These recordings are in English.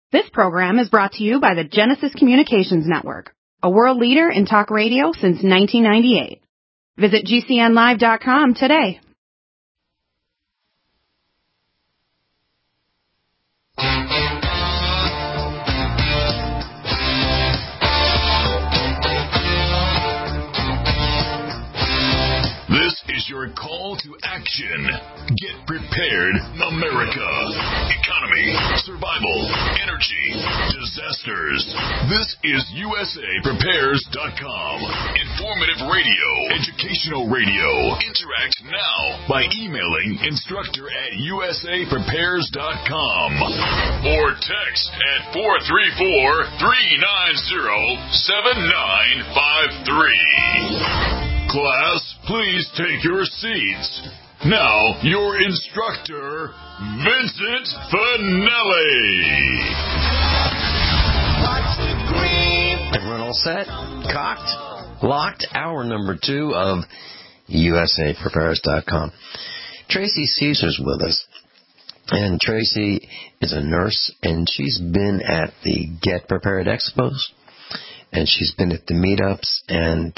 This program is brought to you by the Genesis Communications Network, a world leader in talk radio since 1998. Visit GCNlive.com today. This is your call to action. Get prepared, America. Economy, survival, energy, disasters. This is USAPrepares.com. Informative radio, educational radio. Interact now by emailing instructor@USAPrepares.com or text at 434-390-7953. Class, please take your seats. Now, your instructor, Vincent Finelli. Everyone all set? Cocked? Locked? Hour number 2 of USAPrepares.com. Tracy Caesar's with us. And Tracy is a nurse, and she's been at the Get Prepared Expos, and she's been at the meetups, and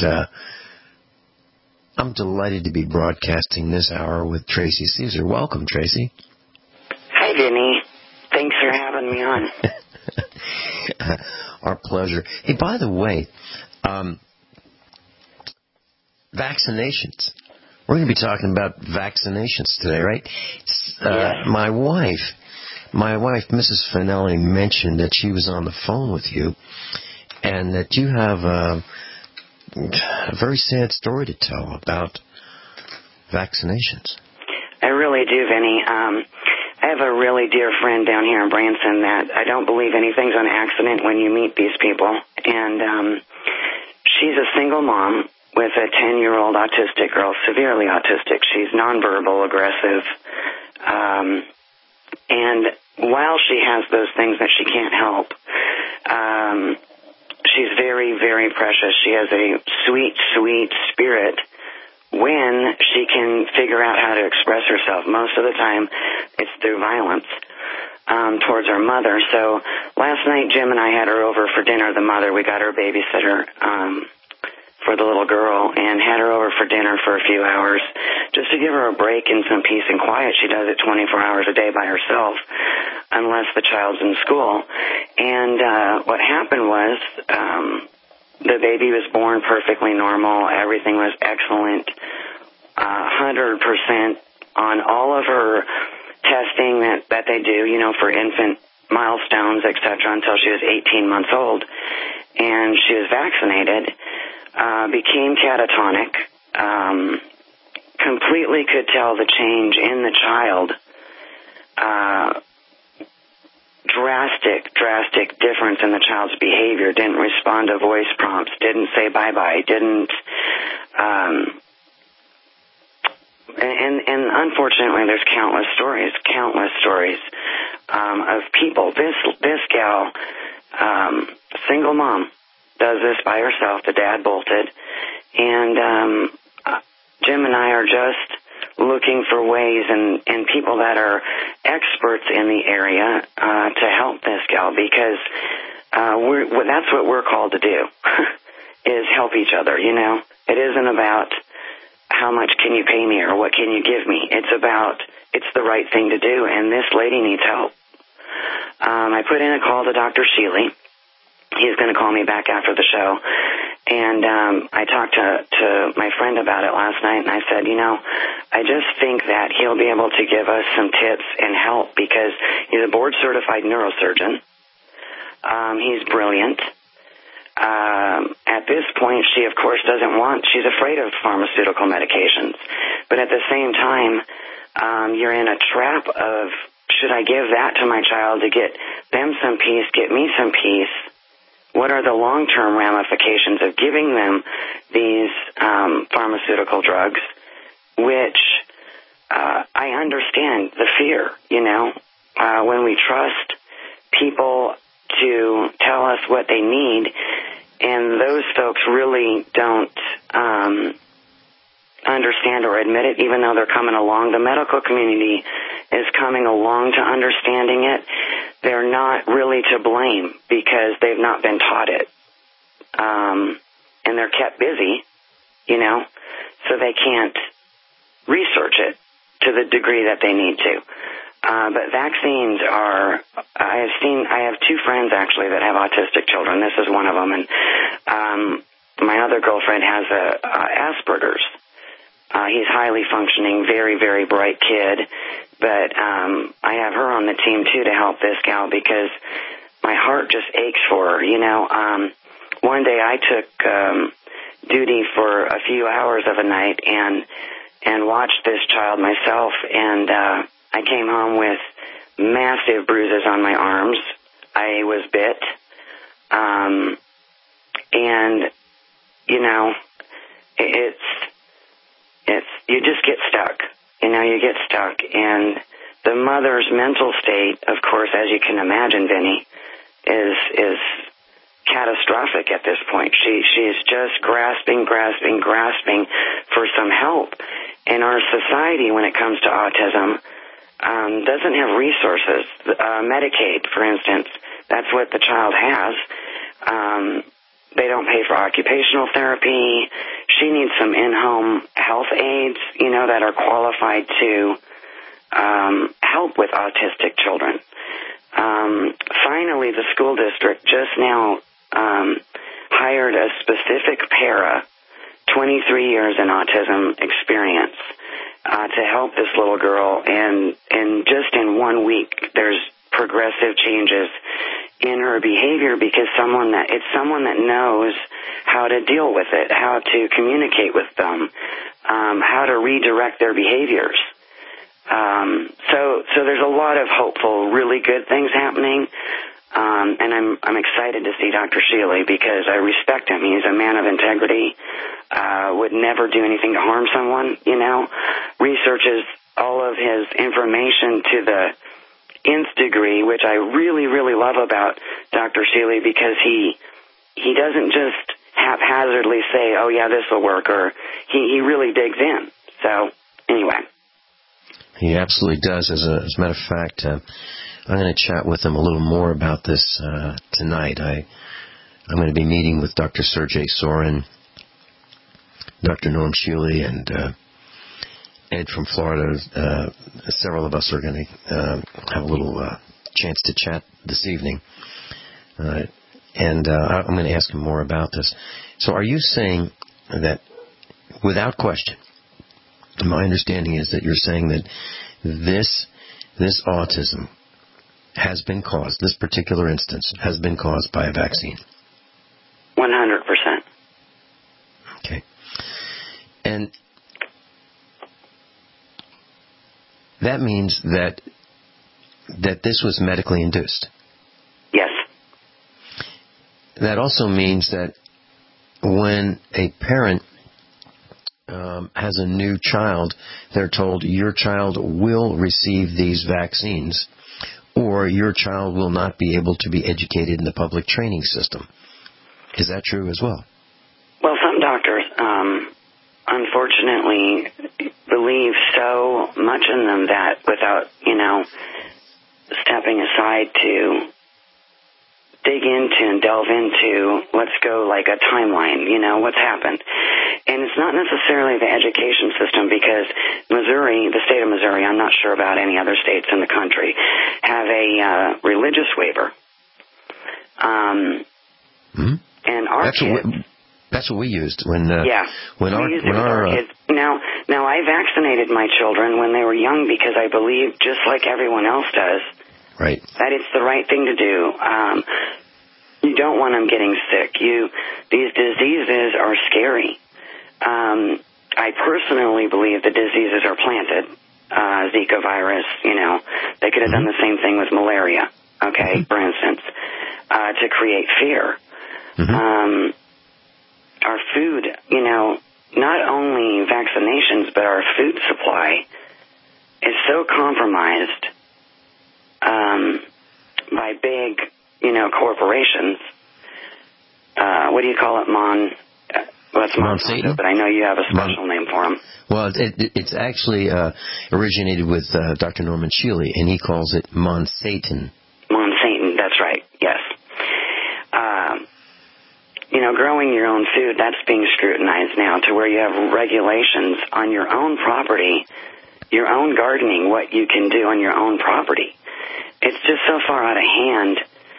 I'm delighted to be broadcasting this hour with Tracy Caesar. Welcome, Tracy. Hi, Vinny. Thanks for having me on. Our pleasure. Hey, by the way, vaccinations. We're going to be talking about vaccinations today, right? Yes. My wife, Mrs. Finelli, mentioned that she was on the phone with you and that you have a very sad story to tell about vaccinations. I really do, Vinny. I have a really dear friend down here in Branson that I don't believe anything's an accident when you meet these people. And she's a single mom with a 10-year-old autistic girl, severely autistic. She's nonverbal, aggressive. And while she has those things that she can't help, she's very, very precious. She has a sweet, sweet spirit when she can figure out how to express herself. Most of the time, it's through violence towards her mother. So last night, Jim and I had her over for dinner, the mother. We got her babysitter for the little girl and had her over for dinner for a few hours just to give her a break and some peace and quiet. She does it 24 hours a day by herself unless the child's in school. And what happened was the baby was born perfectly normal. Everything was excellent, 100% on all of her testing that they do, you know, for infant milestones, etc., until she was 18 months old. And she was vaccinated, became catatonic, completely could tell the change in the child, drastic difference in the child's behavior, didn't respond to voice prompts, didn't say bye-bye, didn't, and unfortunately there's countless stories, of people. This gal, single mom, does this by herself. The dad bolted, and Jim and I are just looking for ways and people that are experts in the area to help this gal, because that's what we're called to do, is help each other, you know. It isn't about how much can you pay me or what can you give me. It's about it's the right thing to do, and this lady needs help. I put in a call to Dr. Sheely. He's going to call me back after the show. And I talked to my friend about it last night, and I said, you know, I just think that he'll be able to give us some tips and help, because he's a board-certified neurosurgeon. He's brilliant. At this point, she, of course, she's afraid of pharmaceutical medications. But at the same time, you're in a trap of, should I give that to my child to get them some peace, get me some peace? What are the long-term ramifications of giving them these pharmaceutical drugs, which I understand the fear, you know, when we trust people to tell us what they need, and those folks really don't understand or admit it, even though they're coming along. The medical community is coming along to understanding it. they're not really to blame because they've not been taught it. And they're kept busy, you know, so they can't research it to the degree that they need to. But vaccines are, I have two friends actually that have autistic children. This is one of them. And my other girlfriend has Asperger's. He's highly functioning, very, very bright kid. But I have her on the team, too, to help this gal because my heart just aches for her. You know, one day I took duty for a few hours of a night and watched this child myself, and I came home with massive bruises on my arms. I was bit. And, you know, it's you just get stuck. You know, you get stuck. And the mother's mental state, of course, as you can imagine, Vinny, is catastrophic at this point. She is just grasping for some help. And our society, when it comes to autism, doesn't have resources. Medicaid, for instance, that's what the child has. They don't pay for occupational therapy. She needs some in-home health aides, you know, that are qualified to help with autistic children. Finally, the school district just now hired a specific para, 23 years in autism experience, to help this little girl. And just in 1 week, there's progressive changes in her behavior because it's someone that knows how to deal with it, how to communicate with them, how to redirect their behaviors. So there's a lot of hopeful, really good things happening. And I'm excited to see Dr. Shealy because I respect him. He's a man of integrity, would never do anything to harm someone, you know, researches all of his information to the nth degree, which I really, really love about Dr. Shealy because he doesn't just haphazardly say, oh, yeah, this will work, or he really digs in. So, anyway. He absolutely does. As a matter of fact, I'm going to chat with him a little more about this tonight. I'm going to be meeting with Dr. Sergey Sorin, Dr. Norm Shealy, and Ed from Florida. Several of us are going to have a little chance to chat this evening. And I'm going to ask him more about this. So are you saying that, without question, my understanding is that you're saying that this autism has been caused, this particular instance has been caused by a vaccine? 100%. Okay. And that means that this was medically induced. Yes. That also means that when a parent has a new child, they're told your child will receive these vaccines or your child will not be able to be educated in the public training system. Is that true as well? Well, some doctors, unfortunately, believe so much in them that without, you know, stepping aside to dig into and delve into, let's go like a timeline, you know, what's happened. And it's not necessarily the education system because Missouri, the state of Missouri, I'm not sure about any other states in the country, have a religious waiver. And our that's what we used when our kids. Now I vaccinated my children when they were young because I believe, just like everyone else does, right, that it's the right thing to do. You don't want them getting sick. These diseases are scary. I personally believe the diseases are planted. Zika virus, you know, they could have done the same thing with malaria, okay, for instance, to create fear. Our food, you know, not only vaccinations, but our food supply is so compromised by big, you know, corporations. What do you call it, well, it's Monsanto, but I know you have a special name for them. Well, it's actually originated with Dr. Norman Shealy, and he calls it Monsatan. Yes. Growing your own food, that's being scrutinized now to where you have regulations on your own property, your own gardening, what you can do on your own property. It's just so far out of hand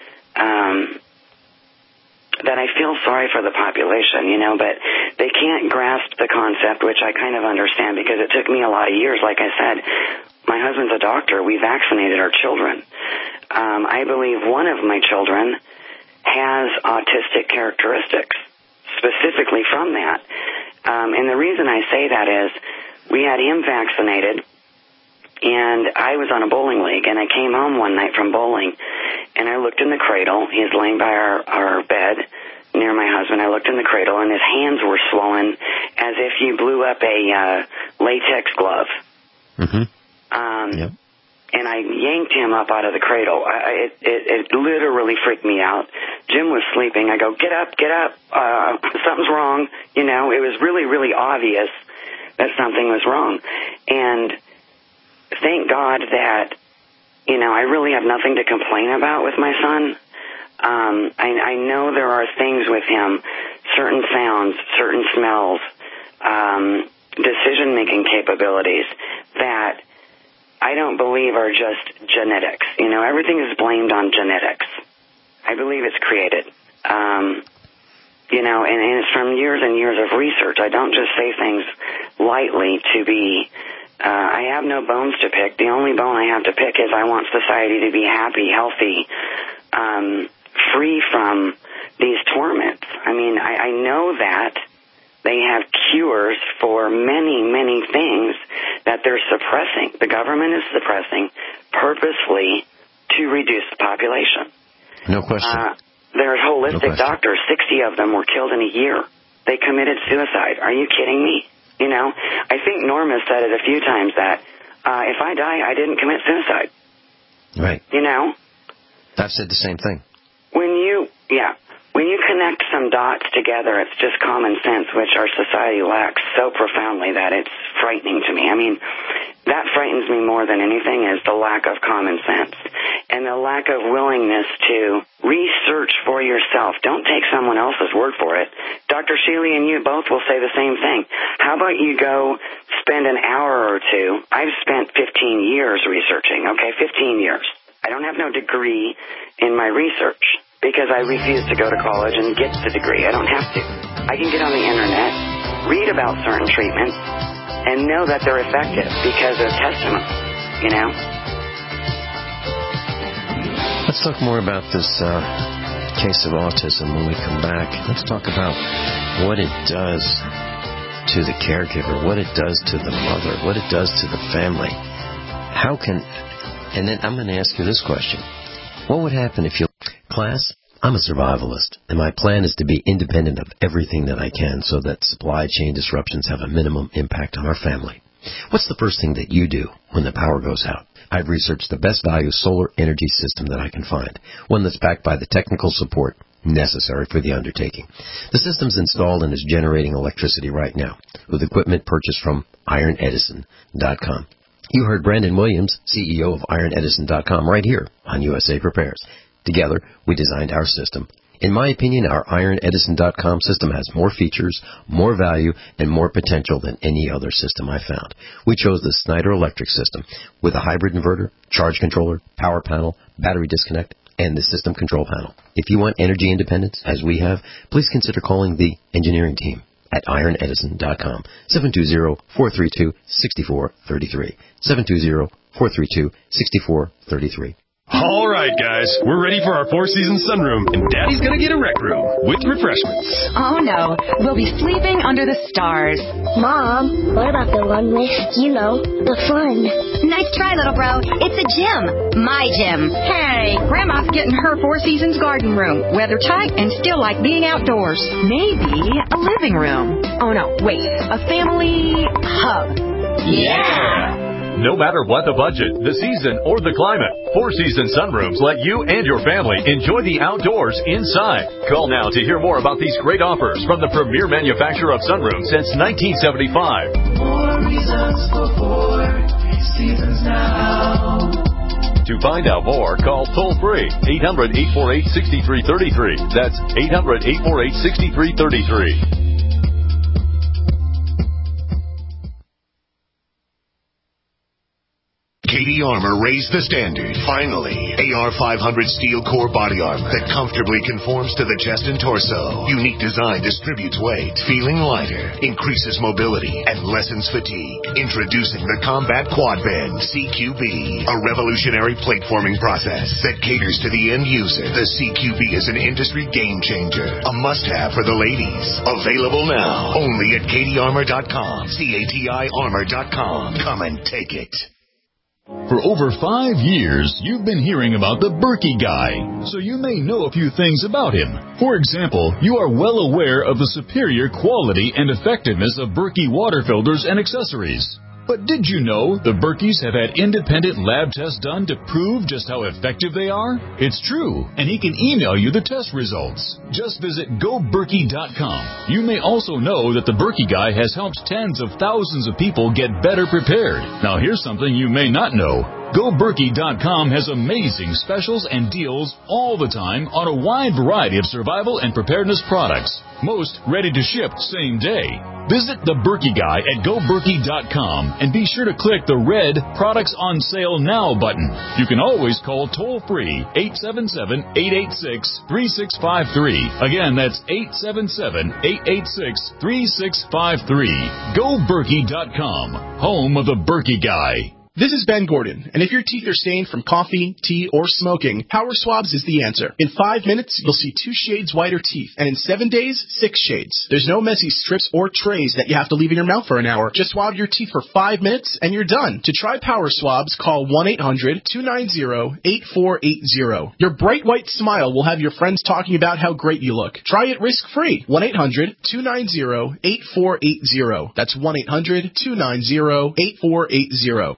that I feel sorry for the population, but they can't grasp the concept, which I kind of understand because it took me a lot of years. Like I said, my husband's a doctor. We vaccinated our children. I believe one of my children has autistic characteristics, specifically from that. And the reason I say that is we had him vaccinated, and I was on a bowling league, and I came home one night from bowling, and I looked in the cradle. He's laying by our bed near my husband. I looked in the cradle, and his hands were swollen as if you blew up a latex glove. Mm-hmm. Yep. And I yanked him up out of the cradle. It literally freaked me out. Jim was sleeping. I go, get up. Something's wrong. It was really, really obvious that something was wrong. And thank God that, I really have nothing to complain about with my son. I know there are things with him, certain sounds, certain smells, decision-making capabilities that I don't believe are just genetics. Everything is blamed on genetics. I believe it's created. And it's from years and years of research. I don't just say things lightly to be, I have no bones to pick. The only bone I have to pick is I want society to be happy, healthy, free from these torments. I know that they have cures for many, many things that they're suppressing. The government is suppressing purposely to reduce the population. No question. There's holistic doctors. 60 of them were killed in a year. They committed suicide. Are you kidding me? I think Norma said it a few times that if I die, I didn't commit suicide. Right. I've said the same thing. When you connect some dots together, it's just common sense, which our society lacks so profoundly that it's frightening to me. That frightens me more than anything is the lack of common sense and the lack of willingness to research for yourself. Don't take someone else's word for it. Dr. Sheely and you both will say the same thing. How about you go spend an hour or two? I've spent 15 years researching, 15 years. I don't have no degree in my research because I refuse to go to college and get the degree. I don't have to. I can get on the internet, read about certain treatments, and know that they're effective because of testimony, Let's talk more about this case of autism when we come back. Let's talk about what it does to the caregiver, what it does to the mother, what it does to the family. And then I'm going to ask you this question. What would happen if you... Class, I'm a survivalist, and my plan is to be independent of everything that I can so that supply chain disruptions have a minimum impact on our family. What's the first thing that you do when the power goes out? I've researched the best value solar energy system that I can find, one that's backed by the technical support necessary for the undertaking. The system's installed and is generating electricity right now with equipment purchased from IronEdison.com. You heard Brandon Williams, CEO of IronEdison.com, right here on USA Prepares. Together, we designed our system. In my opinion, our IronEdison.com system has more features, more value, and more potential than any other system I found. We chose the Snyder Electric system with a hybrid inverter, charge controller, power panel, battery disconnect, and the system control panel. If you want energy independence, as we have, please consider calling the engineering team at IronEdison.com, 720-432-6433, 720-432-6433. All right, guys, we're ready for our four-season sunroom, and Daddy's gonna get a rec room with refreshments. Oh, no. We'll be sleeping under the stars. Mom, what about the one with, the fun? Nice try, little bro. It's a gym. My gym. Hey, Grandma's getting her Four Seasons garden room. Weather tight and still like being outdoors. Maybe a living room. Oh, no, wait. A family hub. Yeah! No matter what the budget, the season, or the climate, Four Seasons Sunrooms let you and your family enjoy the outdoors inside. Call now to hear more about these great offers from the premier manufacturer of sunrooms since 1975. 4 reasons for 4 seasons now. To find out more, call toll-free 800-848-6333. That's 800-848-6333. Katie Armor raised the standard. Finally, AR-500 steel core body armor that comfortably conforms to the chest and torso. Unique design distributes weight, feeling lighter, increases mobility, and lessens fatigue. Introducing the Combat Quad Bend CQB, a revolutionary plate forming process that caters to the end user. The CQB is an industry game changer, a must-have for the ladies. Available now, only at KatieArmor.com. CATIArmor.com. Come and take it. For over 5 years, you've been hearing about the Berkey Guy, so you may know a few things about him. For example, you are well aware of the superior quality and effectiveness of Berkey water filters and accessories. But did you know the Berkeys have had independent lab tests done to prove just how effective they are? It's true, and he can email you the test results. Just visit GoBerkey.com. You may also know that the Berkey Guy has helped tens of thousands of people get better prepared. Now here's something you may not know. GoBerkey.com has amazing specials and deals all the time on a wide variety of survival and preparedness products. Most ready to ship same day. Visit the Berkey Guy at GoBerkey.com and be sure to click the red Products on Sale Now button. You can always call toll-free 877-886-3653. Again, that's 877-886-3653. GoBerkey.com, home of the Berkey Guy. This is Ben Gordon, and if your teeth are stained from coffee, tea, or smoking, Power Swabs is the answer. In 5 minutes, you'll see 2 shades whiter teeth, and in 7 days, 6 shades. There's no messy strips or trays that you have to leave in your mouth for an hour. Just swab your teeth for 5 minutes, and you're done. To try Power Swabs, call 1-800-290-8480. Your bright white smile will have your friends talking about how great you look. Try it risk-free. 1-800-290-8480. That's 1-800-290-8480.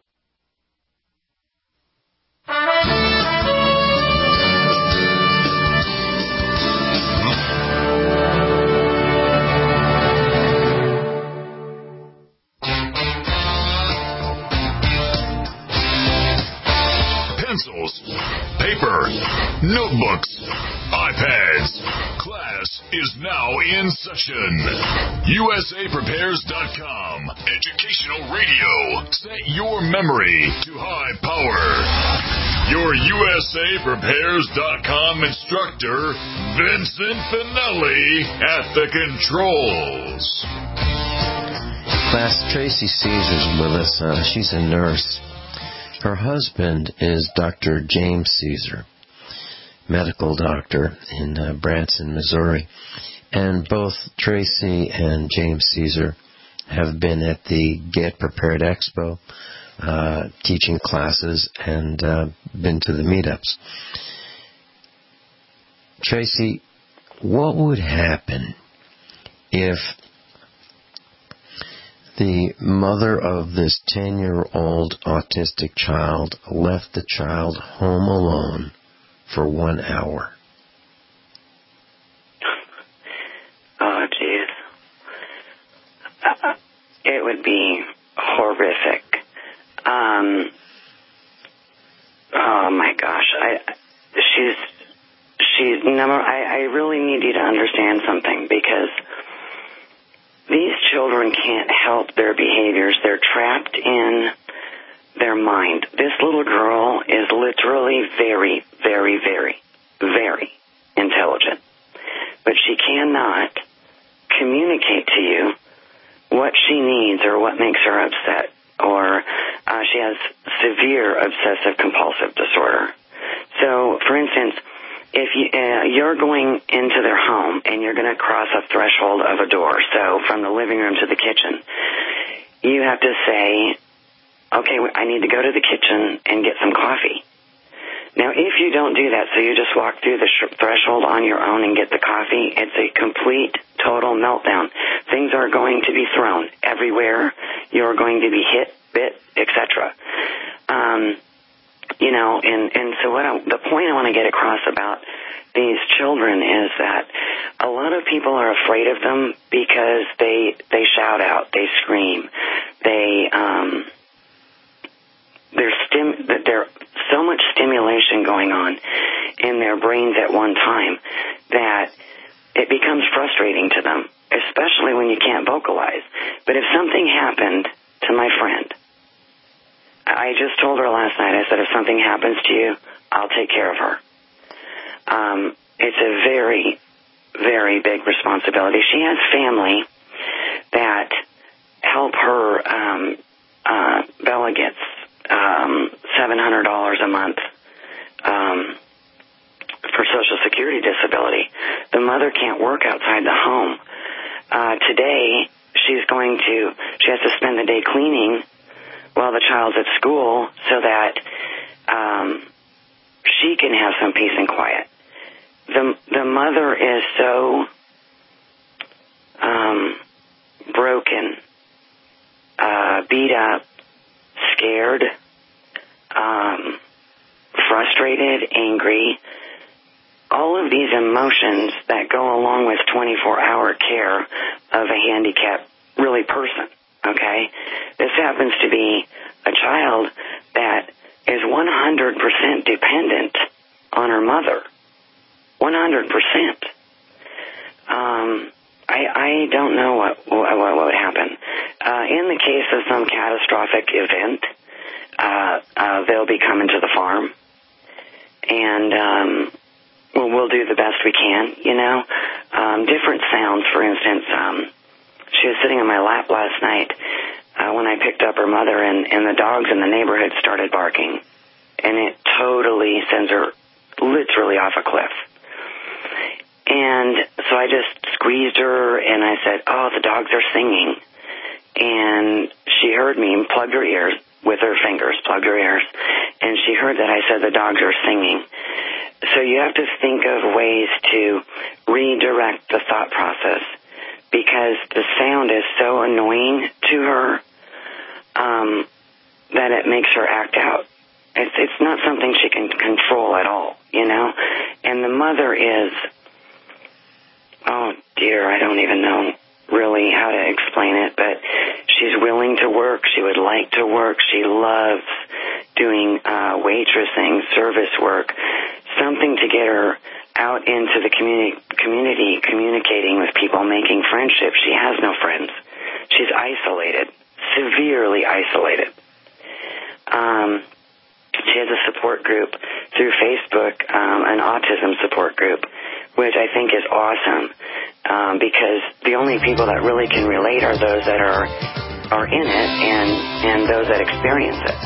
Pencils, paper, notebooks, iPads. Class is now in session. USAPrepares.com. Educational radio. Set your memory to high power. Your USAPrepares.com instructor, Vincent Finelli, at the controls. Class, Tracy Caesar's with us. She's a nurse. Her husband is Dr. James Caesar, medical doctor in Branson, Missouri. And both Tracy and James Caesar have been at the Get Prepared Expo, teaching classes, and been to the meetups. Tracy, what would happen if the mother of this 10-year-old autistic child left the child home alone for 1 hour? Oh, geez. It would be horrific. Oh, my gosh. I really need you to understand something, because these children can't help their behaviors. They're trapped in their mind. This little girl is literally very, very, very, very intelligent. But she cannot communicate to you what she needs or what makes her upset. Or she has severe obsessive-compulsive disorder. So, for instance, if you're going into their home and you're going to cross a threshold of a door, so from the living room to the kitchen, you have to say, okay, I need to go to the kitchen and get some coffee. Now, if you don't do that, so you just walk through the threshold on your own and get the coffee, it's a complete, total meltdown. Things are going to be thrown everywhere. You're going to be hit, bit, etc. So the point I want to get across about these children is that a lot of people are afraid of them because they shout out, they scream, they're so so much stimulation going on in their brains at one time that it becomes frustrating to them, especially when you can't vocalize. But if something happened to my friend, I just told her last night, I said, if something happens to you, I'll take care of her. It's a very, very big responsibility. She has family that help her. Bella gets $700 a month for Social Security disability. The mother can't work outside the home. Today, she has to spend the day cleaning while the child's at school so that she can have some peace and quiet. The mother is so broken, beat up, scared, frustrated, angry, all of these emotions that go along with 24-hour care of a handicapped, really person, okay? This happens to be a child that is 100% dependent on her mother. 100%. I don't know what would happen. In the case of some catastrophic event, they'll be coming to the farm, and we'll do the best we can, you know. Different sounds, for instance, she was sitting on my lap last night when I picked up her mother, and the dogs in the neighborhood started barking, and it totally sends her literally off a cliff. And so I just squeezed her, and I said, oh, the dogs are singing. And she heard me and plugged her ears with her fingers, plugged her ears, and she heard that I said the dogs are singing. So you have to think of ways to redirect the thought process, because the sound is so annoying to her that it makes her act out. It's not something she can control at all, you know? And the mother is... oh, dear, I don't even know really how to explain it, but she's willing to work. She would like to work. She loves doing waitressing, service work, something to get her out into the community, communicating with people, making friendships. She has no friends. She's isolated, severely isolated. She has a support group through Facebook, an autism support group, which I think is awesome, because the only people that really can relate are those that are in it and those that experience it.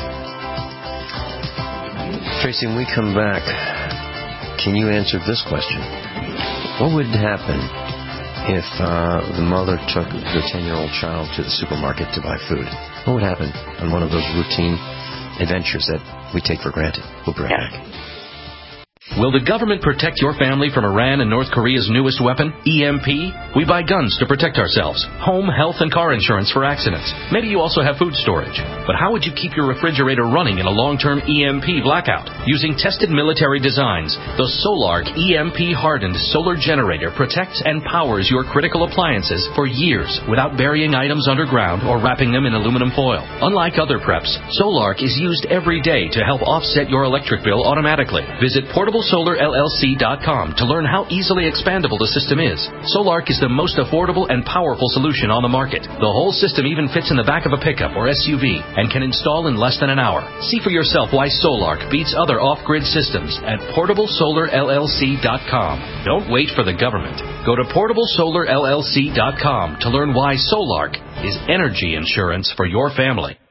Tracy, when we come back, can you answer this question? What would happen if the mother took the 10-year-old child to the supermarket to buy food? What would happen on one of those routine adventures that we take for granted? We'll be right back. Will the government protect your family from Iran and North Korea's newest weapon, EMP? We buy guns to protect ourselves, home, health, and car insurance for accidents. Maybe you also have food storage. But how would you keep your refrigerator running in a long-term EMP blackout? Using tested military designs, the Solark EMP-hardened solar generator protects and powers your critical appliances for years without burying items underground or wrapping them in aluminum foil. Unlike other preps, Solark is used every day to help offset your electric bill automatically. Visit PortableSolarLLC.com to learn how easily expandable the system is. Solark is the most affordable and powerful solution on the market. The whole system even fits in the back of a pickup or SUV and can install in less than an hour. See for yourself why Solark beats other off-grid systems at PortableSolarLLC.com. Don't wait for the government. Go to PortableSolarLLC.com to learn why Solark is energy insurance for your family.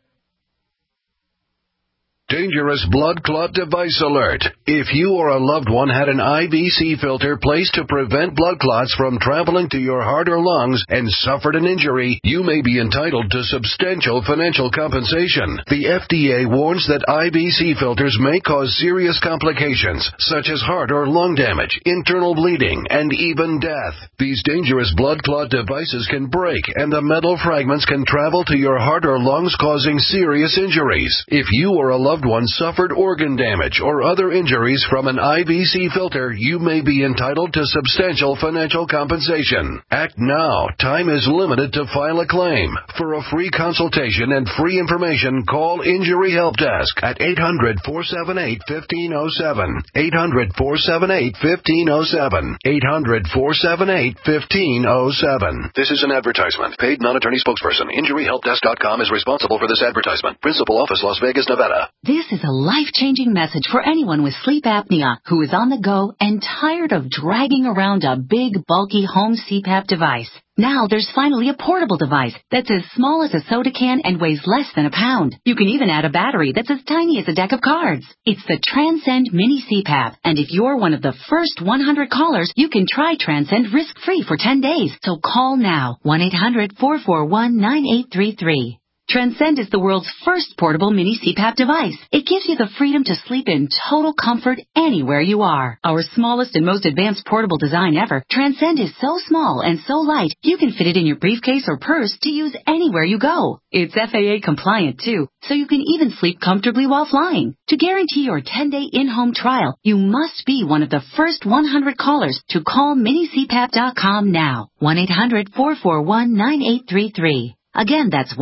Dangerous blood clot device alert. If you or a loved one had an IVC filter placed to prevent blood clots from traveling to your heart or lungs and suffered an injury, you may be entitled to substantial financial compensation. The FDA warns that IVC filters may cause serious complications, such as heart or lung damage, internal bleeding, and even death. These dangerous blood clot devices can break, and the metal fragments can travel to your heart or lungs, causing serious injuries. If you or a loved loved one suffered organ damage or other injuries from an IBC filter, you may be entitled to substantial financial compensation. Act now. Time is limited to file a claim. For a free consultation and free information, call Injury Help Desk at 800-478-1507. 800-478-1507. 800-478-1507. This is an advertisement. Paid non-attorney spokesperson. InjuryHelpDesk.com is responsible for this advertisement. Principal office, Las Vegas, Nevada. This is a life-changing message for anyone with sleep apnea who is on the go and tired of dragging around a big, bulky home CPAP device. Now there's finally a portable device that's as small as a soda can and weighs less than a pound. You can even add a battery that's as tiny as a deck of cards. It's the Transcend Mini CPAP, and if you're one of the first 100 callers, you can try Transcend risk-free for 10 days. So call now, 1-800-441-9833. Transcend is the world's first portable mini CPAP device. It gives you the freedom to sleep in total comfort anywhere you are. Our smallest and most advanced portable design ever, Transcend is so small and so light, you can fit it in your briefcase or purse to use anywhere you go. It's FAA compliant too, so you can even sleep comfortably while flying. To guarantee your 10-day in-home trial, you must be one of the first 100 callers to call minicpap.com now. 1-800-441-9833. Again, that's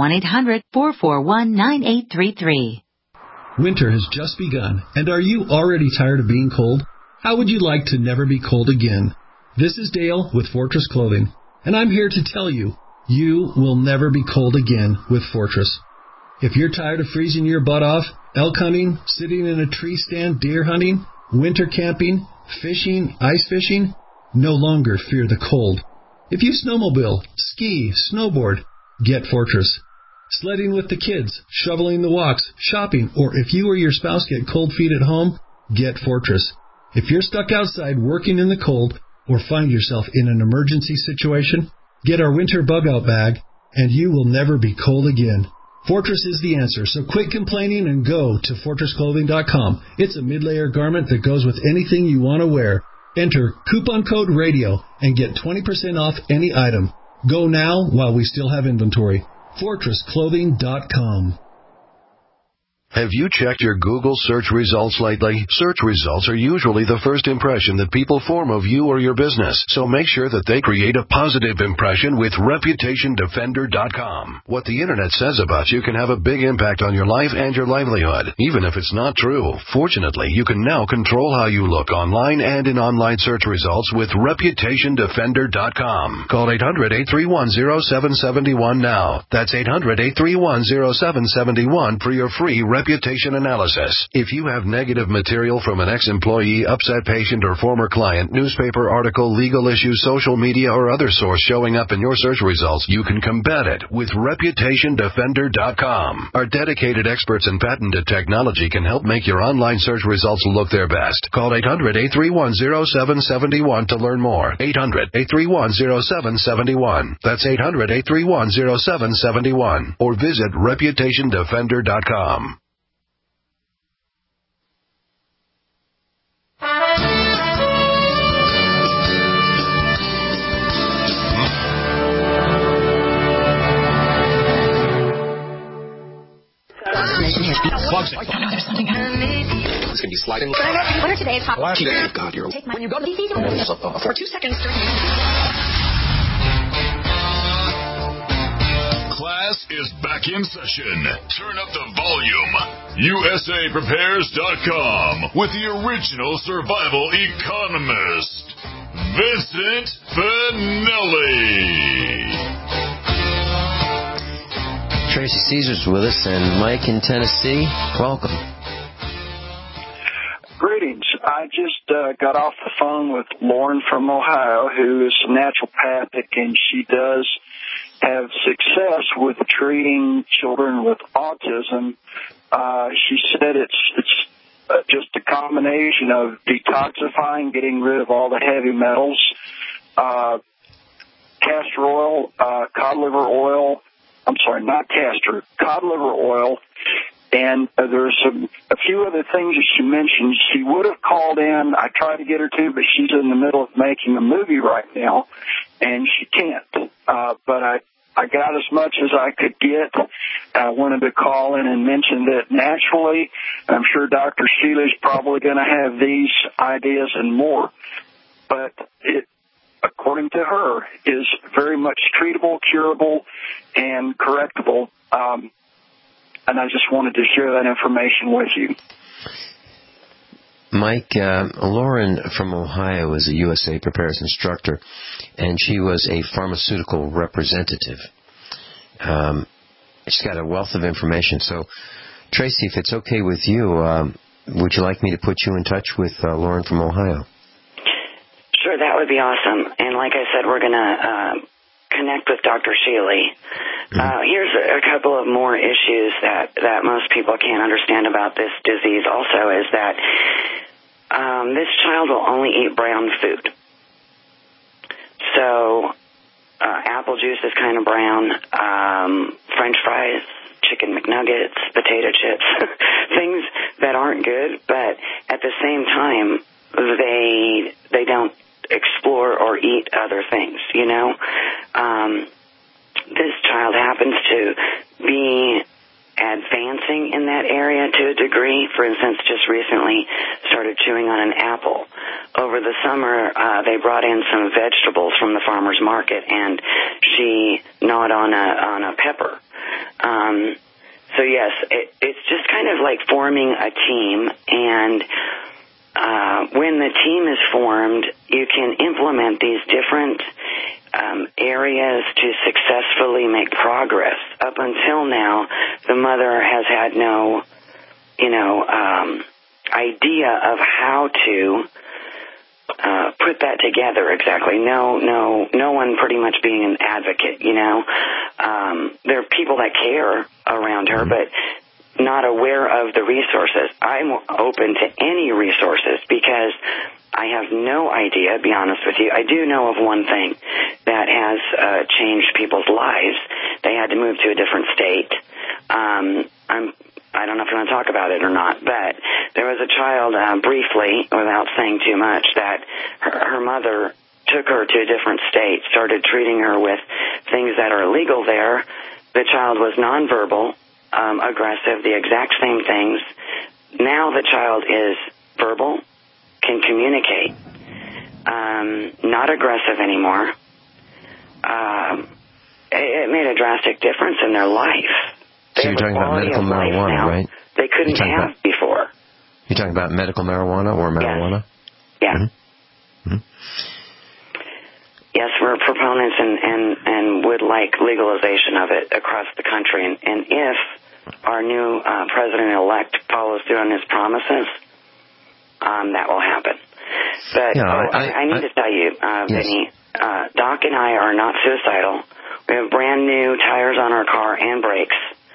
1-800-441-9833. Winter has just begun, and are you already tired of being cold? How would you like to never be cold again? This is Dale with Fortress Clothing, and I'm here to tell you, you will never be cold again with Fortress. If you're tired of freezing your butt off, elk hunting, sitting in a tree stand, deer hunting, winter camping, fishing, ice fishing, no longer fear the cold. If you snowmobile, ski, snowboard, get Fortress. Sledding with the kids, shoveling the walks, shopping, or if you or your spouse get cold feet at home, get Fortress. If you're stuck outside working in the cold or find yourself in an emergency situation, get our winter bug-out bag, and you will never be cold again. Fortress is the answer, so quit complaining and go to FortressClothing.com. It's a mid-layer garment that goes with anything you want to wear. Enter coupon code RADIO and get 20% off any item. Go now while we still have inventory. FortressClothing.com. Have you checked your Google search results lately? Search results are usually the first impression that people form of you or your business, so make sure that they create a positive impression with ReputationDefender.com. What the Internet says about you can have a big impact on your life and your livelihood, even if it's not true. Fortunately, you can now control how you look online and in online search results with ReputationDefender.com. Call 800-831-0771 now. That's 800-831-0771 for your free reputation analysis. If you have negative material from an ex-employee, upset patient, or former client, newspaper article, legal issue, social media, or other source showing up in your search results, you can combat it with ReputationDefender.com. Our dedicated experts in patented technology can help make your online search results look their best. Call 800-831-0771 to learn more. 800-831-0771. That's 800-831-0771. Or visit ReputationDefender.com. There's something happening. It's going to be sliding. What are today's hot? God, you're... Take my... When you go to the... For 2 seconds. Class is back in session. Turn up the volume. USAPrepares.com with the original survival economist, Vincent Finelli. Tracy Caesar's with us, and Mike in Tennessee. Welcome. Greetings. I just got off the phone with Lauren from Ohio, who is naturopathic, and she does have success with treating children with autism. She said it's just a combination of detoxifying, getting rid of all the heavy metals, castor oil, cod liver oil. I'm sorry, not castor, cod liver oil. And there's a few other things that she mentioned. She would have called in. I tried to get her to, but she's in the middle of making a movie right now, and she can't. But I I got as much as I could get. I wanted to call in and mention that naturally, I'm sure Dr. Sheila's probably going to have these ideas and more. But it, according to her, is very much treatable, curable, and correctable. And I just wanted to share that information with you. Mike, Lauren from Ohio is a USA Prepares instructor, and she was a pharmaceutical representative. She's got a wealth of information. So, Tracy, if it's okay with you, would you like me to put you in touch with Lauren from Ohio? Sure, that would be awesome. And like I said, we're going to connect with Dr. Sheely. Here's a couple of more issues that most people can't understand about this disease also is that this child will only eat brown food. So apple juice is kind of brown, French fries, chicken McNuggets, potato chips, things that aren't good, but at the same time, they don't explore or eat other things, you know. This child happens to be advancing in that area to a degree. For instance, just recently started chewing on an apple. Over the summer, they brought in some vegetables from the farmer's market, and she gnawed on a pepper. So yes, it's just kind of like forming a team, and when the team is formed, you can implement these different areas to successfully make progress. Up until now, the mother has had no, idea of how to put that together exactly. No one pretty much being an advocate, you know. There are people that care around her, but not aware of the resources. I'm open to any resources because I have no idea, be honest with you. I do know of one thing that has changed people's lives. They had to move to a different state. I don't know if you want to talk about it or not, but there was a child, briefly, without saying too much, that her mother took her to a different state, started treating her with things that are illegal there. The child was nonverbal, aggressive, the exact same things. Now the child is verbal, can communicate, not aggressive anymore. It made a drastic difference in their life. So you're talking about medical marijuana, right? They couldn't have before. You're talking about medical marijuana or marijuana? Yes. Yeah. Yes, we're proponents and would like legalization of it across the country. And if our new president-elect follows through on his promises, that will happen. But I need to tell you, Vinny, Doc and I are not suicidal. We have brand new tires on our car and brakes.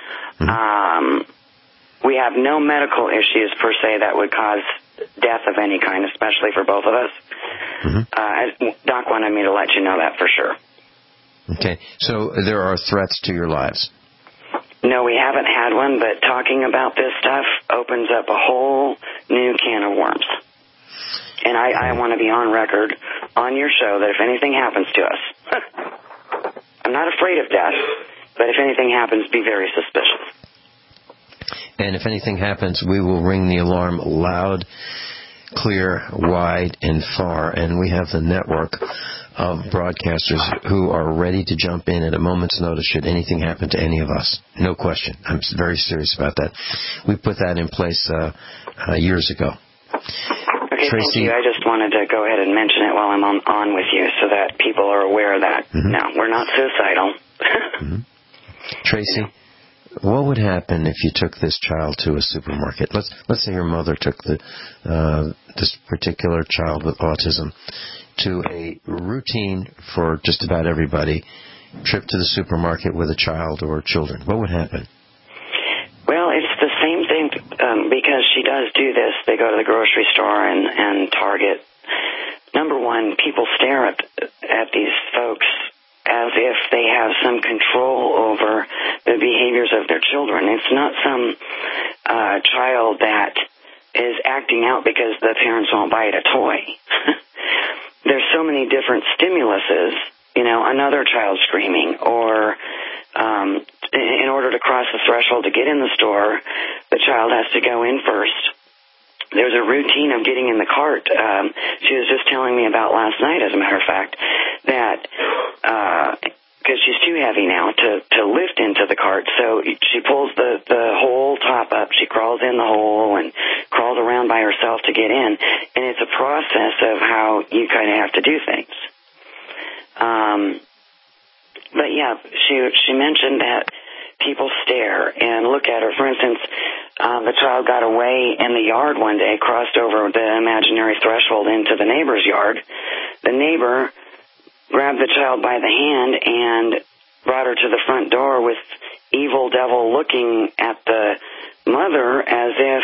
We have no medical issues per se that would cause death of any kind, especially for both of us. Doc wanted me to let you know that for sure. Okay, so there are threats to your lives? No, we haven't had one, but talking about this stuff opens up a whole new can of worms. And I want to be on record on your show that if anything happens to us, I'm not afraid of death, but if anything happens, be very suspicious. And if anything happens, we will ring the alarm loud, clear, wide, and far. And we have the network of broadcasters who are ready to jump in at a moment's notice should anything happen to any of us. No question. I'm very serious about that. We put that in place years ago. Okay, Tracy, thank you. I just wanted to go ahead and mention it while I'm on with you so that people are aware that, no, we're not suicidal. Tracy, what would happen if you took this child to a supermarket? Let's say your mother took this particular child with autism to a routine for just about everybody trip to the supermarket with a child or children. What would happen? Well, it's the same thing because she does do this. They go to the grocery store and Target. Number one, people stare at these folks as if they have some control over the behaviors of their children. It's not some child that is acting out because the parents won't buy it a toy. There's so many different stimuluses another child screaming, or in order to cross the threshold to get in the store, the child has to go in first. There's a routine of getting in the cart. She was just telling me about last night, as a matter of fact, that because she's too heavy now to lift into the cart, so she pulls the whole top up. She crawls in the hole and crawls around by herself to get in, and it's a process of how you kind of have to do things. But yeah, she mentioned that people stare and look at her. For instance, the child got away in the yard one day, crossed over the imaginary threshold into the neighbor's yard. The neighbor grabbed the child by the hand and brought her to the front door with evil devil looking at the mother as if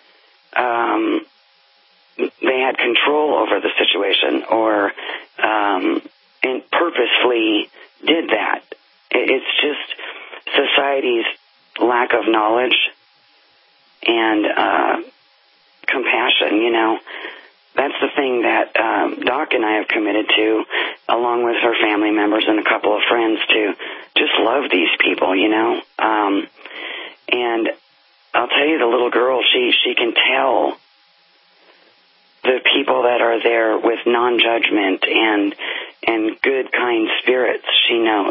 they had control over the situation, or and purposefully did that. It's just society's lack of knowledge and compassion, That's the thing that Doc and I have committed to, along with her family members and a couple of friends, to just love these people, And I'll tell you, the little girl, she can tell the people that are there with non-judgment and good, kind spirits. She knows.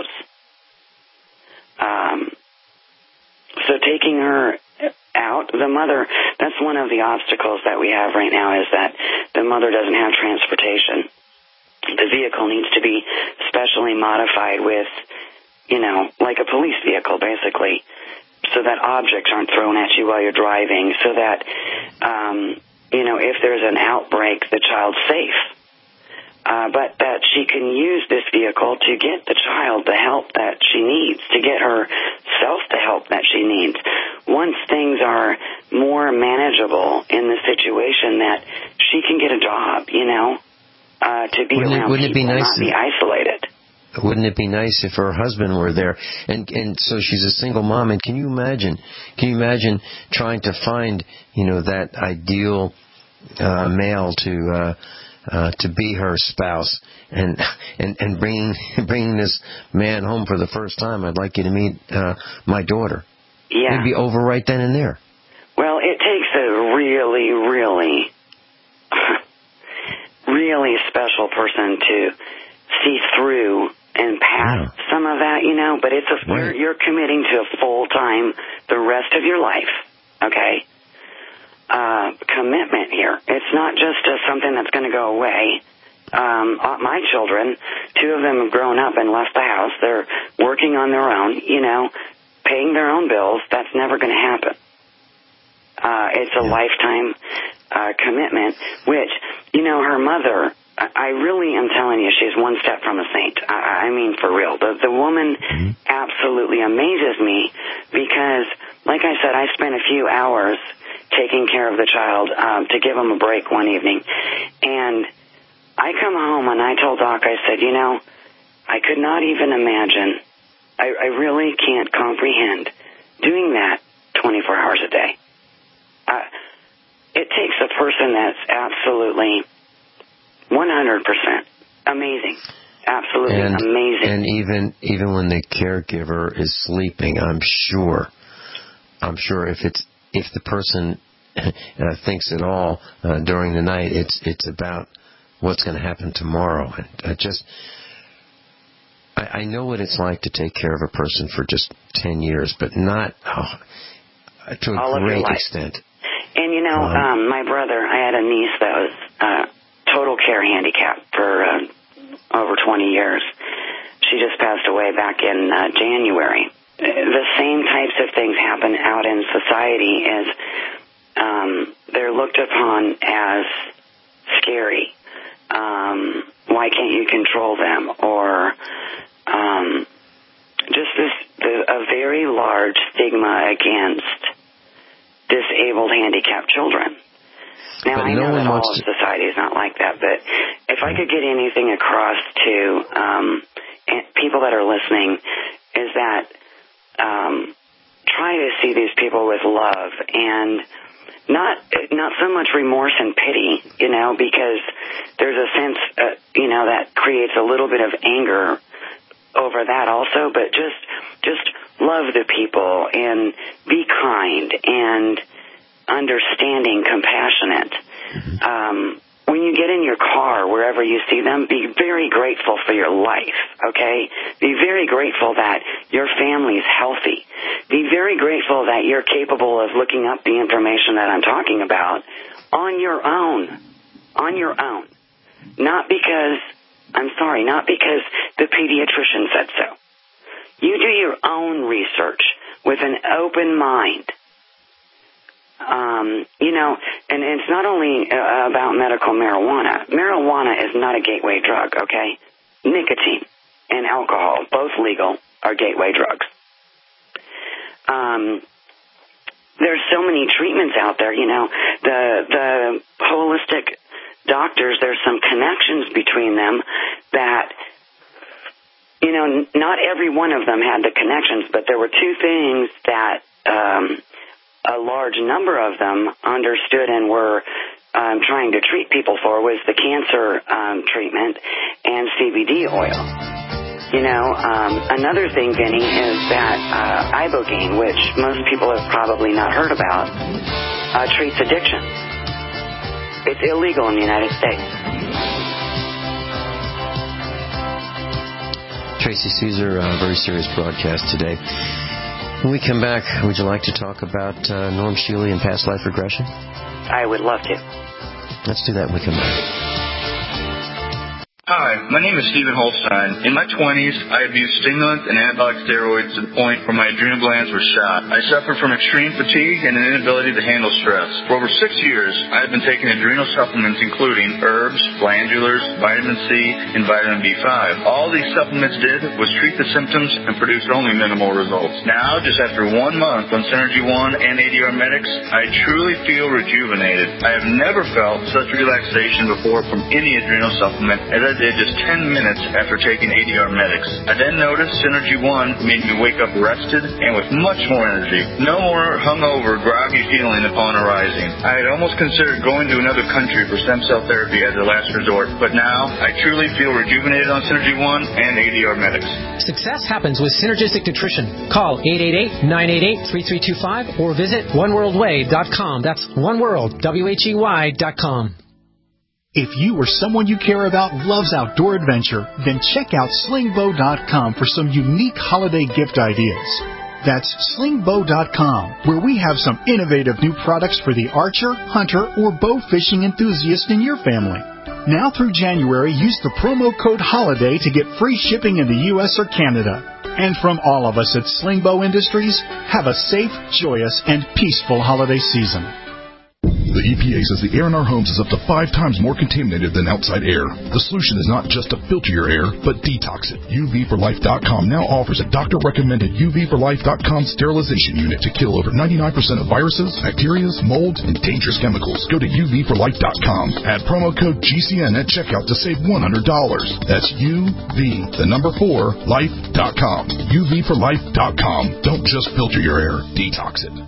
So taking her out, the mother, that's one of the obstacles that we have right now, is that the mother doesn't have transportation. The vehicle needs to be specially modified with, like a police vehicle, basically, so that objects aren't thrown at you while you're driving, so that, if there's an outbreak, the child's safe. But that she can use this vehicle to get the child the help that she needs, to get herself the help that she needs. Once things are more manageable in the situation, that she can get a job, to be around people and not be isolated. Wouldn't it be nice if her husband were there? And so she's a single mom. And can you imagine trying to find, that ideal male to be her spouse, and bringing this man home for the first time? I'd like you to meet my daughter. Yeah. It'd be over right then and there. Well, it takes a really, really, really special person to see through and pass some of that, but it's you're committing to a full-time, the rest of your life, okay? Commitment here. It's not just something that's going to go away. My children, 2 of them have grown up and left the house. They're working on their own, paying their own bills. That's never going to happen. It's a lifetime commitment, which, her mother, I really am telling you, she's one step from a saint. I mean, for real. The woman absolutely amazes me because, like I said, I spent a few hours taking care of the child to give him a break one evening. And I come home and I told Doc, I said, I could not even imagine, I really can't comprehend doing that 24 hours a day. It takes a person that's absolutely 100% amazing. Absolutely amazing. And even when the caregiver is sleeping, I'm sure if the person thinks at all during the night, it's about what's going to happen tomorrow. And I know what it's like to take care of a person for just 10 years, but not to a great extent. And my brother, I had a niece that was total care handicap for over 20 years. She just passed away back in January. The same types of things happen out in society as they're looked upon as scary. Why can't you control them? Or just a very large stigma against disabled, handicapped children. Now, I know that all of society is not like that, but if I could get anything across to people that are listening, is that try to see these people with love and not so much remorse and pity, because there's a sense, that creates a little bit of anger over that also, but just love the people and be kind and understanding, compassionate. When you get in your car, wherever you see them, be very grateful for your life, okay? Be very grateful that your family's healthy. Be very grateful that you're capable of looking up the information that I'm talking about on your own. On your own. Not because the pediatrician said so. You do your own research with an open mind. And it's not only about medical marijuana. Marijuana is not a gateway drug, okay? Nicotine and alcohol, both legal, are gateway drugs. There's so many treatments out there, the holistic doctors, there's some connections between them that, not every one of them had the connections, but there were two things that a large number of them understood and were trying to treat people for was the cancer treatment and CBD oil. Another thing, Vinny, is that Ibogaine, which most people have probably not heard about, treats addiction. It's illegal in the United States. Tracy Caesar, a very serious broadcast today. When we come back, would you like to talk about Norm Shealy and past life regression? I would love to. Let's do that when we come back. Hi, my name is Stephen Holstein. In my 20s, I abused stimulants and anabolic steroids to the point where my adrenal glands were shot. I suffered from extreme fatigue and an inability to handle stress. For over 6 years, I have been taking adrenal supplements including herbs, glandulars, vitamin C, and vitamin B5. All these supplements did was treat the symptoms and produced only minimal results. Now, just after 1 month on Synergy One and ADR Medics, I truly feel rejuvenated. I have never felt such relaxation before from any adrenal supplement as I did just 10 minutes after taking ADR Medics. I then noticed Synergy One made me wake up rested and with much more energy. No more hungover, groggy feeling upon arising. I had almost considered going to another country for stem cell therapy as a last resort, but now I truly feel rejuvenated on Synergy One and ADR Medics. Success happens with Synergistic Nutrition. Call 888-988-3325 or visit oneworldway.com. That's oneworld, WHEY.com. If you or someone you care about loves outdoor adventure, then check out slingbow.com for some unique holiday gift ideas. That's slingbow.com, where we have some innovative new products for the archer, hunter, or bow fishing enthusiast in your family. Now through January, use the promo code HOLIDAY to get free shipping in the U.S. or Canada. And from all of us at Slingbow Industries, have a safe, joyous, and peaceful holiday season. The EPA says the air in our homes is up to 5 times more contaminated than outside air. The solution is not just to filter your air, but detox it. UVforlife.com now offers a doctor-recommended UVforlife.com sterilization unit to kill over 99% of viruses, bacteria, mold, and dangerous chemicals. Go to UVforlife.com. Add promo code GCN at checkout to save $100. That's UV4life.com. UVforlife.com. Don't just filter your air. Detox it.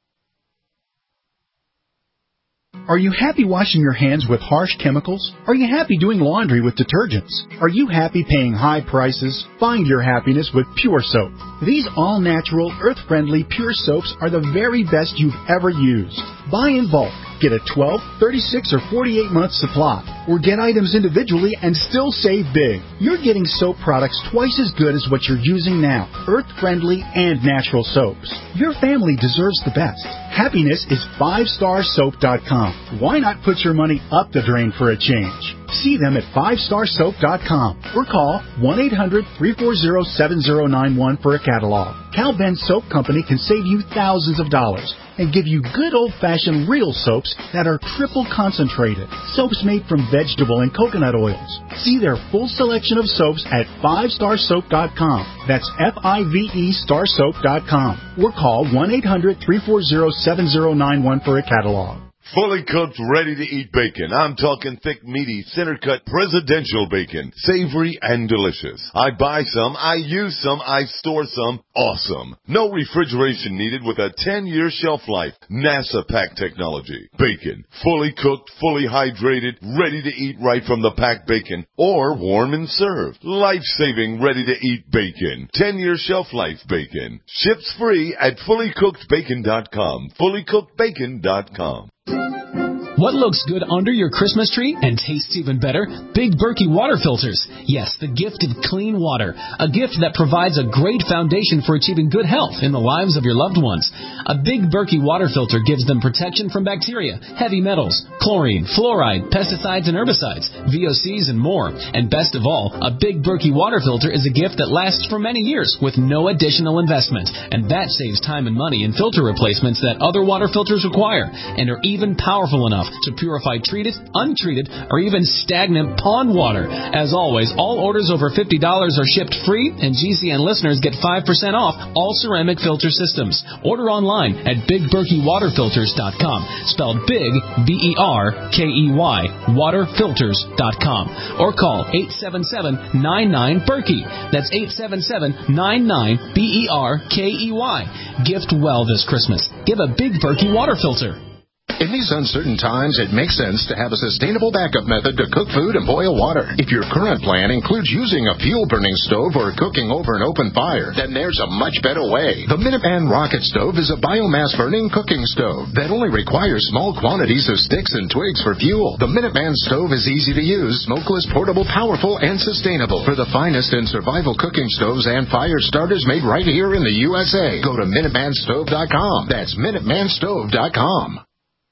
Are you happy washing your hands with harsh chemicals? Are you happy doing laundry with detergents? Are you happy paying high prices? Find your happiness with Pure Soap. These all-natural, earth-friendly Pure Soaps are the very best you've ever used. Buy in bulk. Get a 12, 36, or 48-month supply. Or get items individually and still save big. You're getting soap products twice as good as what you're using now. Earth-friendly and natural soaps. Your family deserves the best. Happiness is 5starsoap.com. Why not put your money up the drain for a change? See them at 5starsoap.com or call 1-800-340-7091 for a catalog. Cal Ben Soap Company can save you thousands of dollars and give you good old-fashioned real soaps that are triple concentrated. Soaps made from vegetable and coconut oils. See their full selection of soaps at 5starsoap.com. That's F-I-V-E starsoap.com or call 1-800-340-7091 for a catalog. Fully cooked, ready-to-eat bacon. I'm talking thick, meaty, center-cut presidential bacon. Savory and delicious. I buy some, I use some, I store some. Awesome. No refrigeration needed with a 10-year shelf life. NASA pack technology. Bacon. Fully cooked, fully hydrated, ready to eat right from the packed bacon. Or warm and served. Life-saving, ready-to-eat bacon. 10-year shelf life bacon. Ships free at fullycookedbacon.com. Fullycookedbacon.com. What looks good under your Christmas tree and tastes even better? Big Berkey water filters. Yes, the gift of clean water. A gift that provides a great foundation for achieving good health in the lives of your loved ones. A Big Berkey water filter gives them protection from bacteria, heavy metals, chlorine, fluoride, pesticides and herbicides, VOCs and more. And best of all, a Big Berkey water filter is a gift that lasts for many years with no additional investment. And that saves time and money in filter replacements that other water filters require and are even powerful enough to purify treated, untreated, or even stagnant pond water. As always, all orders over $50 are shipped free, and GCN listeners get 5% off all ceramic filter systems. Order online at BigBerkeyWaterFilters.com, spelled Big, B-E-R-K-E-Y, waterfilters.com, or call 877-99-BERKEY. That's 877-99-BERKEY. Gift well this Christmas. Give a Big Berkey water filter. In these uncertain times, it makes sense to have a sustainable backup method to cook food and boil water. If your current plan includes using a fuel-burning stove or cooking over an open fire, then there's a much better way. The Minuteman Rocket Stove is a biomass-burning cooking stove that only requires small quantities of sticks and twigs for fuel. The Minuteman Stove is easy to use, smokeless, portable, powerful, and sustainable. For the finest in survival cooking stoves and fire starters made right here in the USA, go to MinutemanStove.com. That's MinutemanStove.com.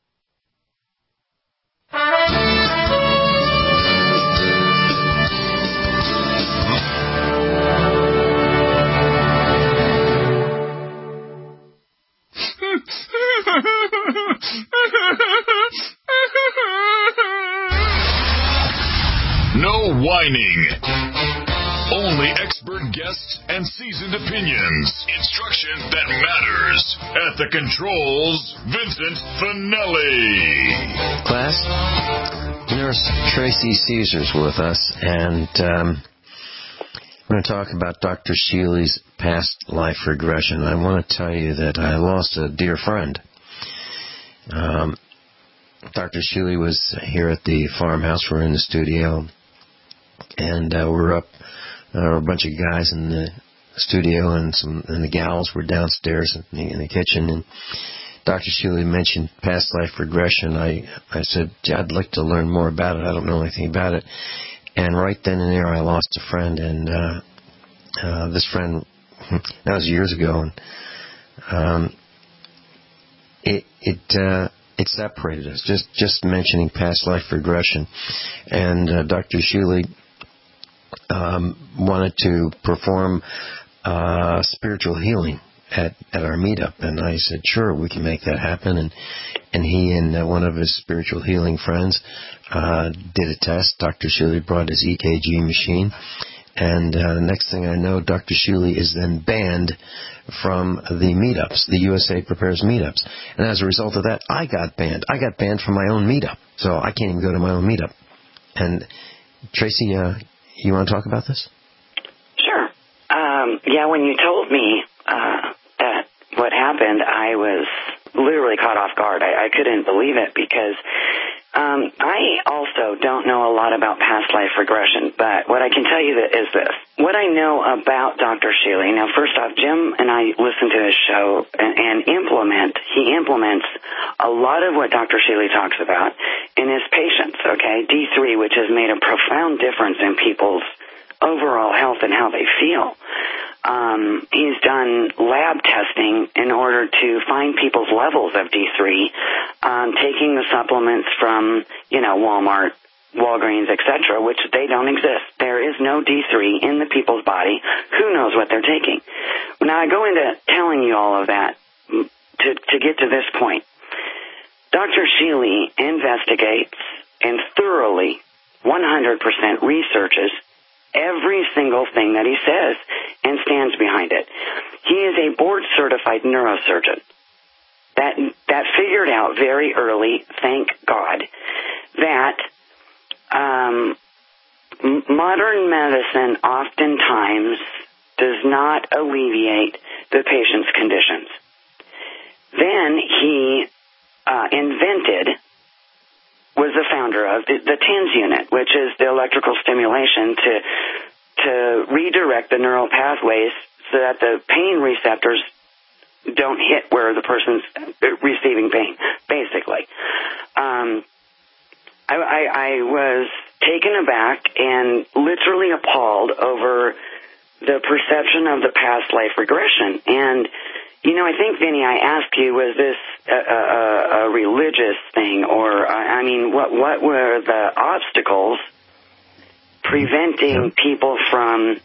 No whining. Only expert guests and seasoned opinions. Instruction that matters. At the controls, Vincent Finelli. Class, Nurse Tracy Caesar's with us, and I'm going to talk about Dr. Sheely's past life regression. I want to tell you that I lost a dear friend. Dr. Sheely was here at the farmhouse. We're in the studio, and we're up. There were a bunch of guys in the studio, and the gals were downstairs in the kitchen. And Dr. Sheely mentioned past life regression. I said, I'd like to learn more about it. I don't know anything about it. And right then and there, I lost a friend, and this friend, that was years ago, and it separated us. Just mentioning past life regression, and Dr. Sheely wanted to perform spiritual healing at our meetup, and I said, sure, we can make that happen. And he and one of his spiritual healing friends did a test. Dr. Sheely brought his EKG machine, and the next thing I know, Dr. Sheely is then banned from the meetups, the USA Prepares meetups. And as a result of that, I got banned. I got banned from my own meetup, so I can't even go to my own meetup. And Tracy, you want to talk about this? Sure. Yeah, when you told me that what happened, I was literally caught off guard. I couldn't believe it because I also don't know a lot about past life regression, but what I can tell you is this. What I know about Dr. Sheely, now first off, Jim and I listen to his show and he implements a lot of what Dr. Sheely talks about in his patients, okay? D3, which has made a profound difference in people's overall health and how they feel. He's done lab testing in order to find people's levels of D3, taking the supplements from, Walmart, Walgreens, etc., which they don't exist. There is no D3 in the people's body. Who knows what they're taking? Now, I go into telling you all of that to get to this point. Dr. Sheely investigates and thoroughly, 100% researches every single thing that he says and stands behind it. He is a board-certified neurosurgeon. That that figured out very early, thank God, that modern medicine oftentimes does not alleviate the patient's conditions. Then he was the founder of the TENS unit, which is the electrical stimulation to redirect the neural pathways so that the pain receptors don't hit where the person's receiving pain, basically. I was taken aback and literally appalled over the perception of the past life regression. And, you know, I think, Vinny, I asked you, was this a religious thing? Or, I mean, what were the obstacles preventing people from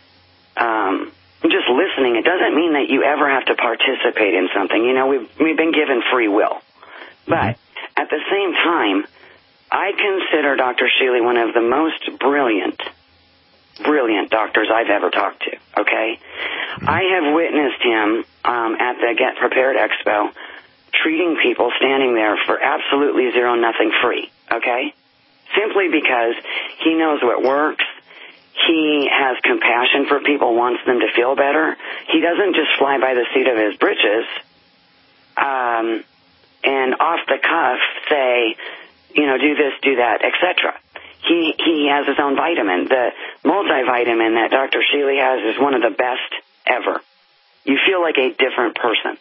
just listening? It doesn't mean that you ever have to participate in something. You know, we've been given free will. But at the same time, I consider Dr. Shealy one of the most brilliant doctors I've ever talked to, okay? I have witnessed him at the Get Prepared Expo treating people standing there for absolutely zero, nothing free, okay? Simply because he knows what works. He has compassion for people, wants them to feel better. He doesn't just fly by the seat of his britches and off the cuff say, you know, do this, do that, etc. He has his own vitamin. The multivitamin that Dr. Shealy has is one of the best ever. You feel like a different person.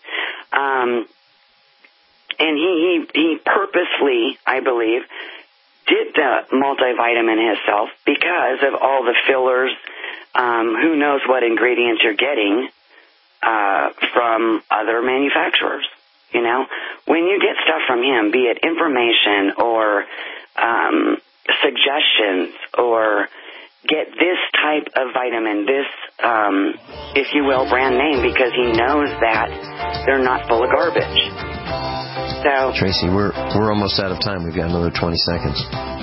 And he purposely, I believe, did the multivitamin himself because of all the fillers. Who knows what ingredients you're getting from other manufacturers. You know, when you get stuff from him, be it information or suggestions or get this type of vitamin, this, if you will, brand name, because he knows that they're not full of garbage. So, Tracy, we're almost out of time. We've got another 20 seconds.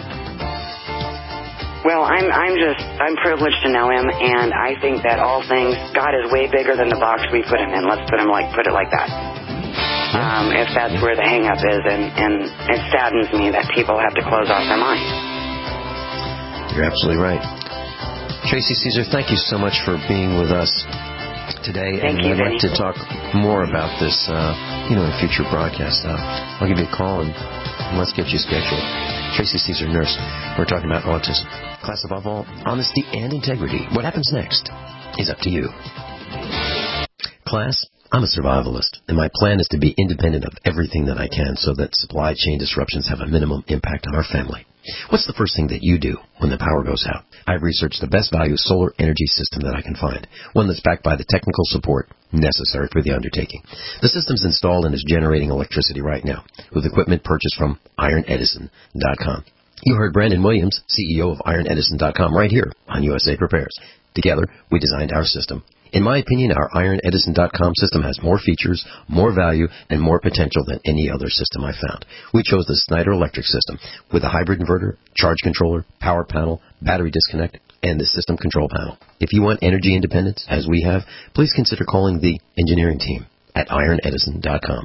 Well, I'm privileged to know him, and I think that all things, God is way bigger than the box we put him in. Let's put it like that. If that's where the hang-up is, and it saddens me that people have to close off their mind. You're absolutely right. Tracy Caesar, thank you so much for being with us today. Thank you, I'd like to talk more about this, in future broadcasts. I'll give you a call and let's get you scheduled. Tracy Caesar, nurse. We're talking about autism. Class, above all, honesty and integrity. What happens next is up to you. Class, I'm a survivalist, and my plan is to be independent of everything that I can so that supply chain disruptions have a minimum impact on our family. What's the first thing that you do when the power goes out? I've researched the best value solar energy system that I can find, one that's backed by the technical support necessary for the undertaking. The system's installed and is generating electricity right now with equipment purchased from IronEdison.com. You heard Brandon Williams, CEO of IronEdison.com, right here on USA Prepares. Together, we designed our system. In my opinion, our IronEdison.com system has more features, more value, and more potential than any other system I found. We chose the Snyder Electric system with a hybrid inverter, charge controller, power panel, battery disconnect, and the system control panel. If you want energy independence, as we have, please consider calling the engineering team at IronEdison.com,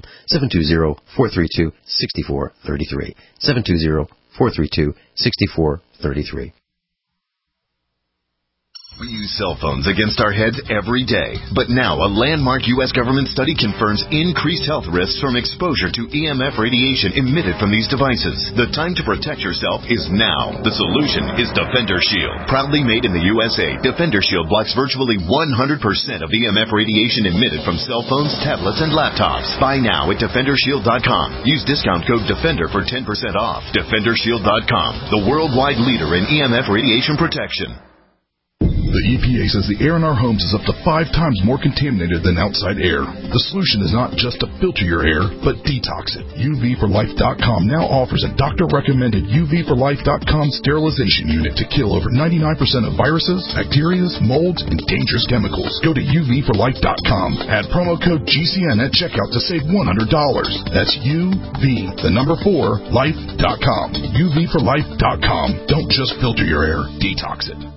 720-432-6433, 720-432-6433. We use cell phones against our heads every day. But now, a landmark U.S. government study confirms increased health risks from exposure to EMF radiation emitted from these devices. The time to protect yourself is now. The solution is Defender Shield. Proudly made in the USA, Defender Shield blocks virtually 100% of EMF radiation emitted from cell phones, tablets, and laptops. Buy now at DefenderShield.com. Use discount code DEFENDER for 10% off. DefenderShield.com, the worldwide leader in EMF radiation protection. The EPA says the air in our homes is up to 5 times more contaminated than outside air. The solution is not just to filter your air, but detox it. UVforlife.com now offers a doctor-recommended UVforlife.com sterilization unit to kill over 99% of viruses, bacteria, molds, and dangerous chemicals. Go to UVforlife.com. Add promo code GCN at checkout to save $100. That's UV4life.com. UVforlife.com. Don't just filter your air, detox it.